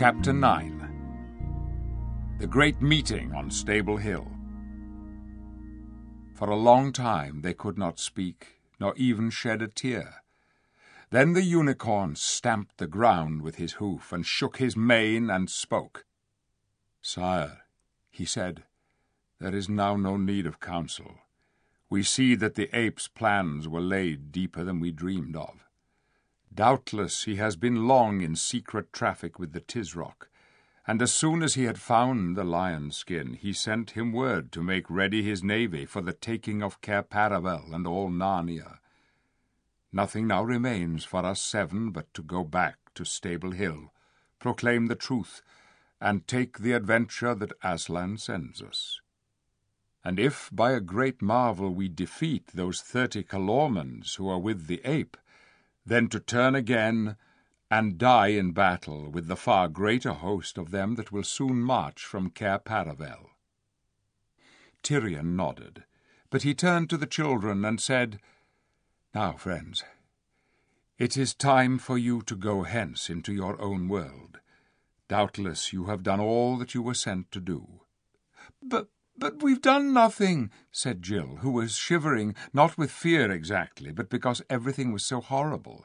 Chapter 9. The Great Meeting on Stable Hill. For a long time they could not speak, nor even shed a tear. Then the unicorn stamped the ground with his hoof, and shook his mane, and spoke. "Sire," he said, "there is now no need of counsel. We see that the ape's plans were laid deeper than we dreamed of. Doubtless he has been long in secret traffic with the Tisroc, and as soon as he had found the lion's skin, he sent him word to make ready his navy for the taking of Cair Paravel and all Narnia. Nothing now remains for us 7 but to go back to Stable Hill, proclaim the truth, and take the adventure that Aslan sends us. And if by a great marvel we defeat those 30 Calormens who are with the ape, then to turn again and die in battle with the far greater host of them that will soon march from Cair Paravel." Tirion nodded, but he turned to the children and said, "Now, friends, it is time for you to go hence into your own world. Doubtless you have done all that you were sent to do." But we've done nothing," said Jill, who was shivering, not with fear exactly, but because everything was so horrible.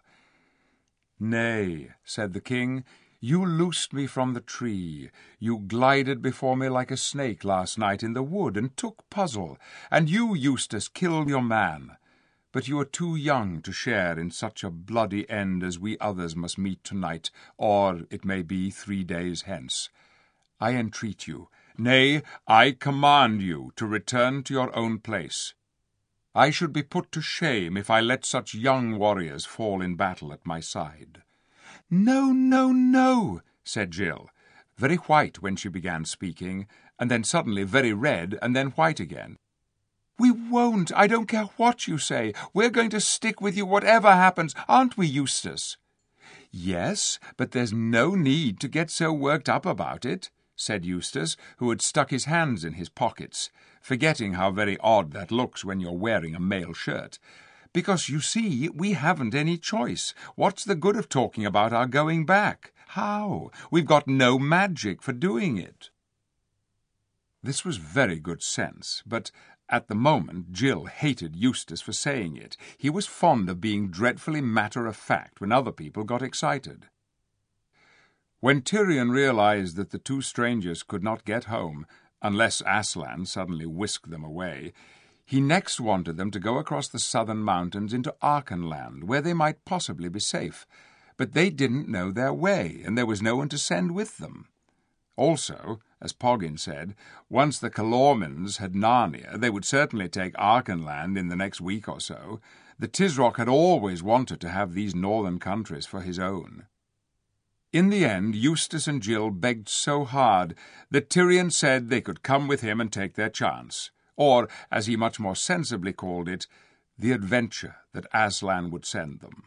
"Nay," said the king, "you loosed me from the tree. You glided before me like a snake last night in the wood, and took Puzzle, and you, Eustace, killed your man. But you are too young to share in such a bloody end as we others must meet tonight, or, it may be, 3 days hence. I entreat you, nay, I command you to return to your own place. I should be put to shame if I let such young warriors fall in battle at my side." "No, no, no," said Jill, very white when she began speaking, and then suddenly very red, and then white again. "We won't. I don't care what you say. We're going to stick with you whatever happens, aren't we, Eustace?" "Yes, but there's no need to get so worked up about it," said Eustace, who had stuck his hands in his pockets, forgetting how very odd that looks when you're wearing a mail shirt. "Because, you see, we haven't any choice. What's the good of talking about our going back? How? We've got no magic for doing it." This was very good sense, but at the moment Jill hated Eustace for saying it. He was fond of being dreadfully matter-of-fact when other people got excited. When Tirion realized that the 2 strangers could not get home, unless Aslan suddenly whisked them away, he next wanted them to go across the southern mountains into Archenland, where they might possibly be safe. But they didn't know their way, and there was no one to send with them. Also, as Poggin said, once the Calormens had Narnia, they would certainly take Archenland in the next week or so. The Tisroc had always wanted to have these northern countries for his own. In the end, Eustace and Jill begged so hard that Tirion said they could come with him and take their chance, or, as he much more sensibly called it, the adventure that Aslan would send them.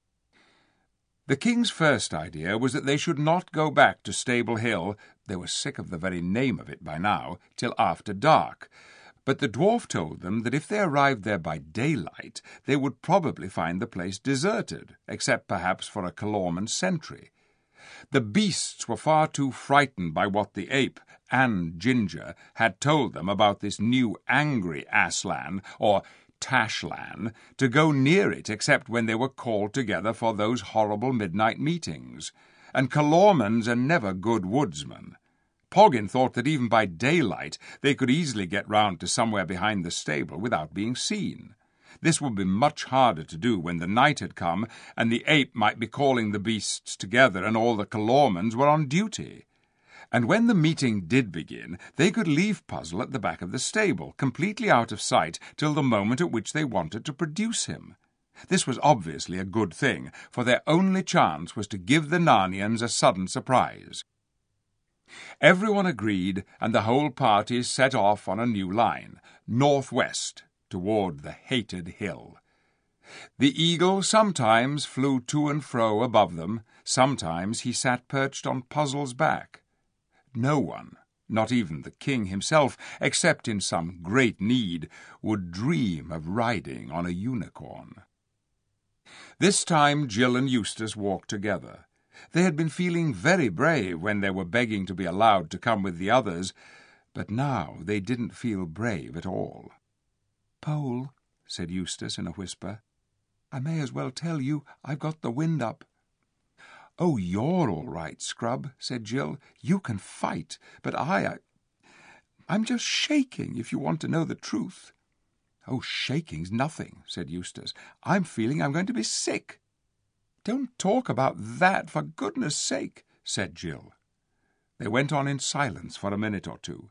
The king's first idea was that they should not go back to Stable Hill, they were sick of the very name of it by now, till after dark, but the dwarf told them that if they arrived there by daylight, they would probably find the place deserted, except perhaps for a Calormen sentry. The beasts were far too frightened by what the ape and Ginger had told them about this new angry Aslan, or Tashlan, to go near it except when they were called together for those horrible midnight meetings, and Calormens are never good woodsmen. Poggin thought that even by daylight they could easily get round to somewhere behind the stable without being seen. This would be much harder to do when the night had come, and the ape might be calling the beasts together, and all the Calormens were on duty. And when the meeting did begin, they could leave Puzzle at the back of the stable, completely out of sight, till the moment at which they wanted to produce him. This was obviously a good thing, for their only chance was to give the Narnians a sudden surprise. Everyone agreed, and the whole party set off on a new line, northwest, toward the hated hill. The eagle sometimes flew to and fro above them, sometimes he sat perched on Puzzle's back. No one, not even the king himself, except in some great need, would dream of riding on a unicorn. This time Jill and Eustace walked together. They had been feeling very brave when they were begging to be allowed to come with the others, but now they didn't feel brave at all. "Pole," said Eustace in a whisper, "I may as well tell you I've got the wind up." "Oh, you're all right, Scrub," said Jill. "You can fight, but I'm just shaking, if you want to know the truth." "Oh, shaking's nothing," said Eustace. "I'm feeling I'm going to be sick." "Don't talk about that, for goodness' sake," said Jill. They went on in silence for a minute or two.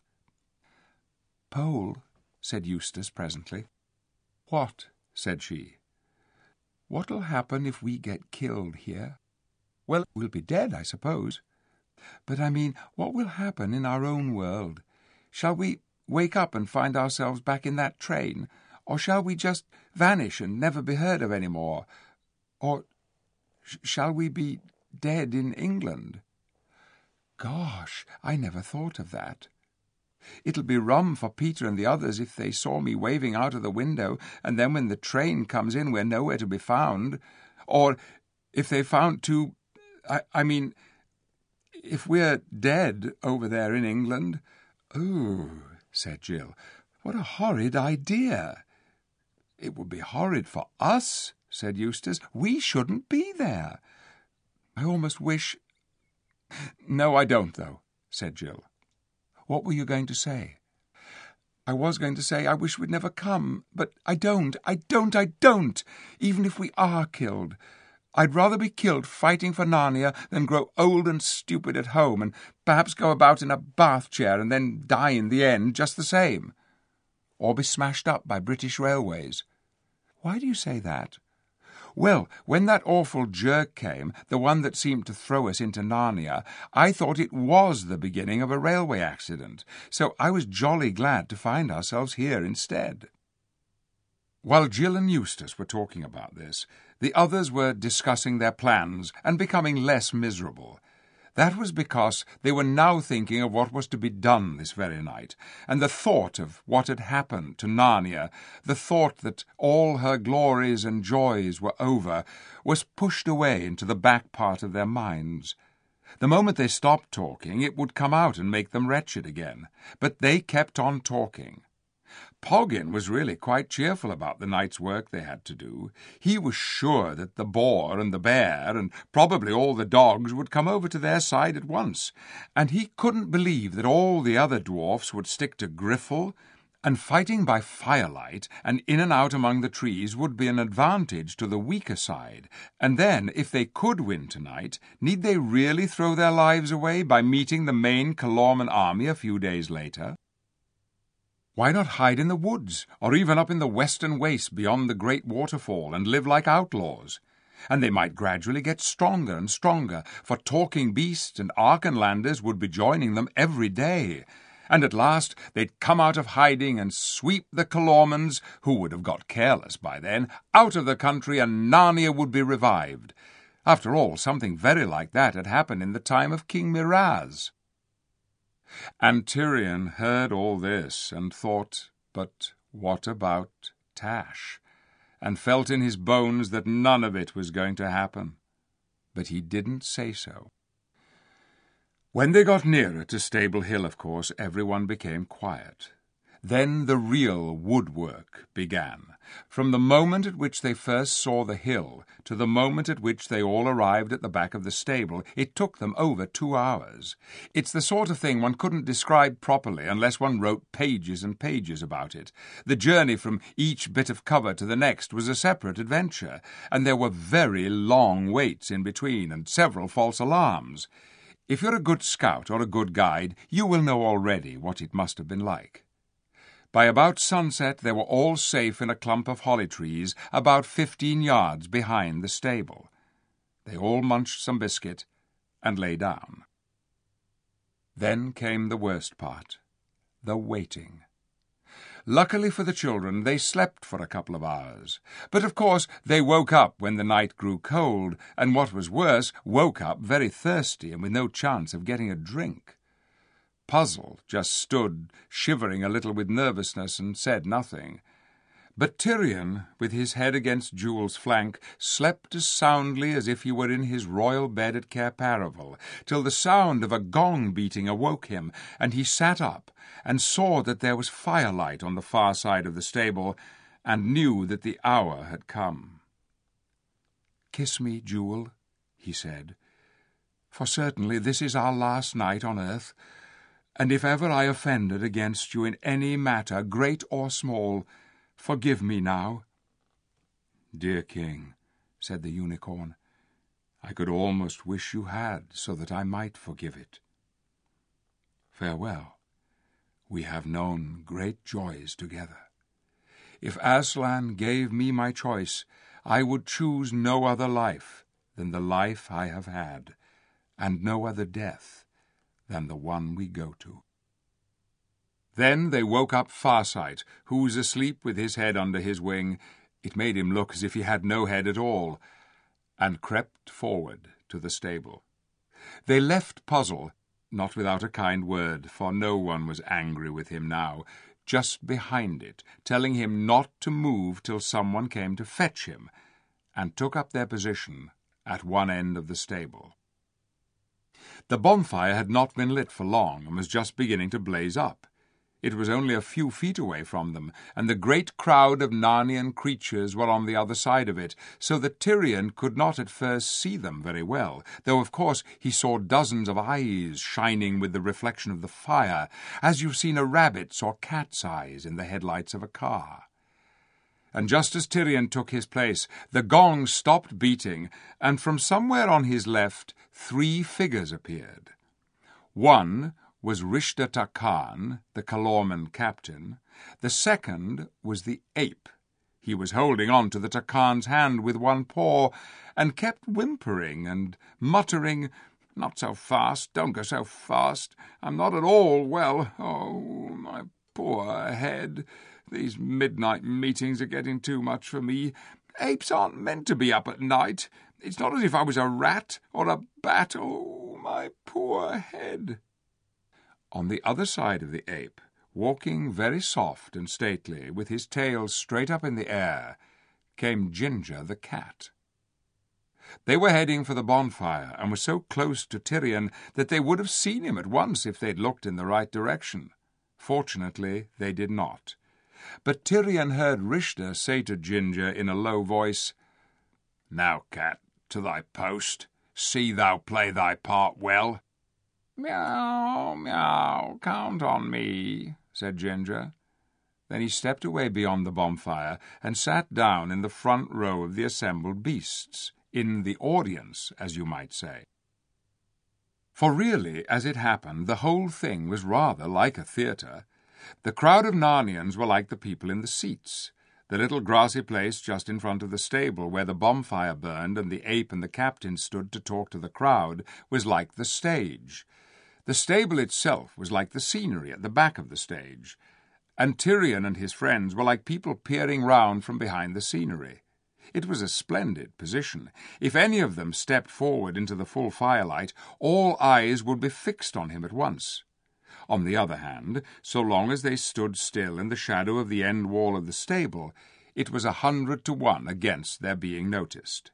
"Pole," said Eustace presently. "What?" said she. "What'll happen if we get killed here?" "Well, we'll be dead, I suppose. But I mean, what will happen in our own world? Shall we wake up and find ourselves back in that train? Or shall we just vanish and never be heard of any more? Or shall we be dead in England? Gosh, I never thought of that. It'll be rum for Peter and the others if they saw me waving out of the window, and then when the train comes in we're nowhere to be found. Or if they found I mean, if we're dead over there in England." "Oh," said Jill, "what a horrid idea." "It would be horrid for us," said Eustace. "We shouldn't be there. I almost wish—" "No, I don't, though," said Jill. "What were you going to say?" "I was going to say I wish we'd never come, but I don't, even if we are killed. I'd rather be killed fighting for Narnia than grow old and stupid at home and perhaps go about in a bath chair and then die in the end just the same. Or be smashed up by British Railways." "Why do you say that?" "Well, when that awful jerk came, the one that seemed to throw us into Narnia, I thought it was the beginning of a railway accident, so I was jolly glad to find ourselves here instead." While Jill and Eustace were talking about this, the others were discussing their plans and becoming less miserable. That was because they were now thinking of what was to be done this very night, and the thought of what had happened to Narnia, the thought that all her glories and joys were over, was pushed away into the back part of their minds. The moment they stopped talking, it would come out and make them wretched again, but they kept on talking. Poggin was really quite cheerful about the night's work they had to do. He was sure that the boar and the bear and probably all the dogs would come over to their side at once, and he couldn't believe that all the other dwarfs would stick to Griffle, and fighting by firelight and in and out among the trees would be an advantage to the weaker side. And then, if they could win tonight, need they really throw their lives away by meeting the main Calorman army a few days later? Why not hide in the woods, or even up in the western waste beyond the great waterfall, and live like outlaws? And they might gradually get stronger and stronger, for talking beasts and Archenlanders would be joining them every day. And at last they'd come out of hiding and sweep the Calormans, who would have got careless by then, out of the country, and Narnia would be revived. After all, something very like that had happened in the time of King Miraz. And Tirian heard all this and thought, but what about Tash? And felt in his bones that none of it was going to happen. But he didn't say so. When they got nearer to Stable Hill, of course, everyone became quiet. Then the real woodwork began. From the moment at which they first saw the hill to the moment at which they all arrived at the back of the stable, it took them over 2 hours. It's the sort of thing one couldn't describe properly unless one wrote pages and pages about it. The journey from each bit of cover to the next was a separate adventure, and there were very long waits in between and several false alarms. If you're a good scout or a good guide, you will know already what it must have been like. By about sunset they were all safe in a clump of holly trees about 15 yards behind the stable. They all munched some biscuit and lay down. Then came the worst part, the waiting. Luckily for the children, they slept for a couple of hours. But of course they woke up when the night grew cold, and what was worse, woke up very thirsty and with no chance of getting a drink. Puzzle just stood shivering a little with nervousness and said nothing. But Tirian, with his head against Jewel's flank, slept as soundly as if he were in his royal bed at Cair Paravel, till the sound of a gong beating awoke him, and he sat up, and saw that there was firelight on the far side of the stable, and knew that the hour had come. "Kiss me, Jewel," he said, "for certainly this is our last night on earth, and if ever I offended against you in any matter, great or small, forgive me now." "Dear King," said the unicorn, "I could almost wish you had, so that I might forgive it. Farewell. We have known great joys together. If Aslan gave me my choice, I would choose no other life than the life I have had, and no other death than the one we go to." Then they woke up Farsight, who was asleep with his head under his wing. It made him look as if he had no head at all, and crept forward to the stable. They left Puzzle, not without a kind word, for no one was angry with him now, just behind it, telling him not to move till someone came to fetch him, and took up their position at one end of the stable. The bonfire had not been lit for long, and was just beginning to blaze up. It was only a few feet away from them, and the great crowd of Narnian creatures were on the other side of it, so that Tirian could not at first see them very well, though of course he saw dozens of eyes shining with the reflection of the fire, as you've seen a rabbit's or cat's eyes in the headlights of a car. And just as Tirian took his place, the gong stopped beating, and from somewhere on his left 3 figures appeared. One was Rishda Tarkan, the Calormen captain. The second was the ape. He was holding on to the Tarkan's hand with one paw, and kept whimpering and muttering, "Not so fast, don't go so fast. I'm not at all well. Oh, my poor head. These midnight meetings are getting too much for me. Apes aren't meant to be up at night. It's not as if I was a rat or a bat. Oh, my poor head." On the other side of the ape, walking very soft and stately, with his tail straight up in the air, came Ginger the cat. They were heading for the bonfire, and were so close to Tirian that they would have seen him at once if they'd looked in the right direction. Fortunately, they did not. But Tirian heard Rishda say to Ginger in a low voice, "Now, cat, to thy post. See thou play thy part well." "Meow, meow, count on me," said Ginger. Then he stepped away beyond the bonfire and sat down in the front row of the assembled beasts, in the audience, as you might say. For really, as it happened, the whole thing was rather like a theatre. The crowd of Narnians were like the people in the seats. The little grassy place just in front of the stable where the bonfire burned and the ape and the captain stood to talk to the crowd was like the stage. The stable itself was like the scenery at the back of the stage, and Tirian and his friends were like people peering round from behind the scenery. It was a splendid position. If any of them stepped forward into the full firelight, all eyes would be fixed on him at once. On the other hand, so long as they stood still in the shadow of the end wall of the stable, it was 100 to 1 against their being noticed.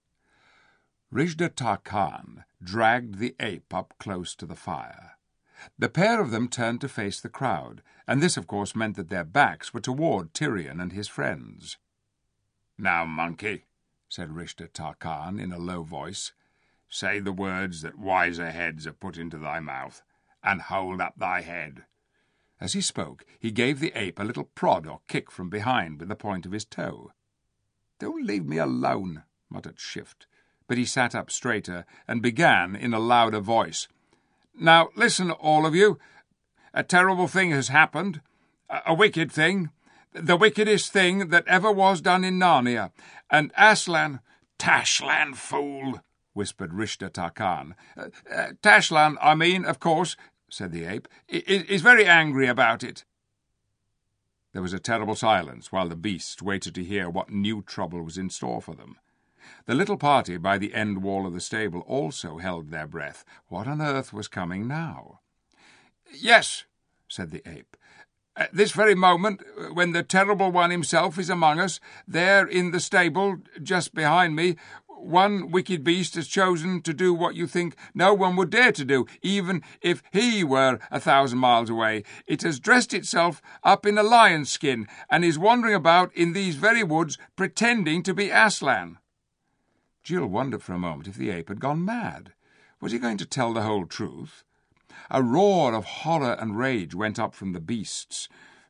Rishda Tarkan dragged the ape up close to the fire. The pair of them turned to face the crowd, and this, of course, meant that their backs were toward Tirian and his friends. "Now, monkey," said Rishda Tarkan in a low voice, "say the words that wiser heads have put into thy mouth, and hold up thy head." As he spoke, he gave the ape a little prod or kick from behind with the point of his toe. "Don't leave me alone," muttered Shift, but he sat up straighter and began in a louder voice. "Now listen, all of you. A terrible thing has happened. A wicked thing. The wickedest thing that ever was done in Narnia. And Aslan—" "Tashlan, fool!" whispered Rishda Tarkan. "Tashlan, I mean, of course," said the ape, "is very angry about it." There was a terrible silence while the beasts waited to hear what new trouble was in store for them. The little party by the end wall of the stable also held their breath. What on earth was coming now? "Yes," said the ape. At this very moment, when the terrible one himself is among us, there in the stable, just behind me, one wicked beast has chosen to do what you think no one would dare to do, even if he were 1,000 miles away. It has dressed itself up in a lion's skin, and is wandering about in these very woods, pretending to be Aslan. Jill wondered for a moment if the ape had gone mad. Was he going to tell the whole truth? A roar of horror and rage went up from the beasts.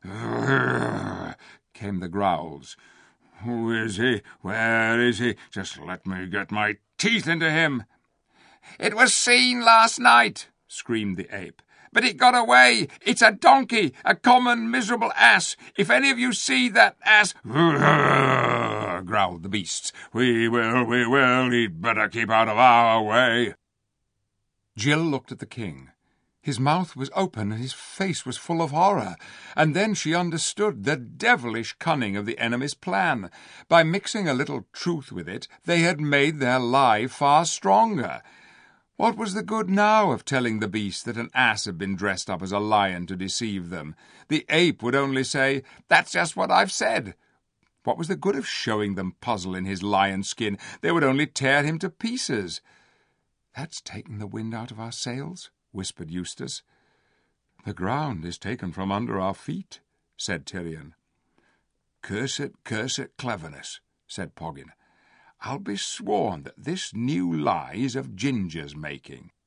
Came the growls. "Who is he? Where is he? Just let me get my teeth into him." "It was seen last night," screamed the ape. "But it got away. It's a donkey, a common miserable ass. If any of you see that ass—" growled the beasts. We will. He'd better keep out of our way." Jill looked at the king. His mouth was open and his face was full of horror, and then she understood the devilish cunning of the enemy's plan. By mixing a little truth with it, they had made their lie far stronger. What was the good now of telling the beast that an ass had been dressed up as a lion to deceive them? The ape would only say, "That's just what I've said." What was the good of showing them Puzzle in his lion skin? They would only tear him to pieces. "That's taken the wind out of our sails," whispered Eustace. "The ground is taken from under our feet," said Tyrion. Cursed cleverness," said Poggin. "I'll be sworn that this new lie is of Ginger's making."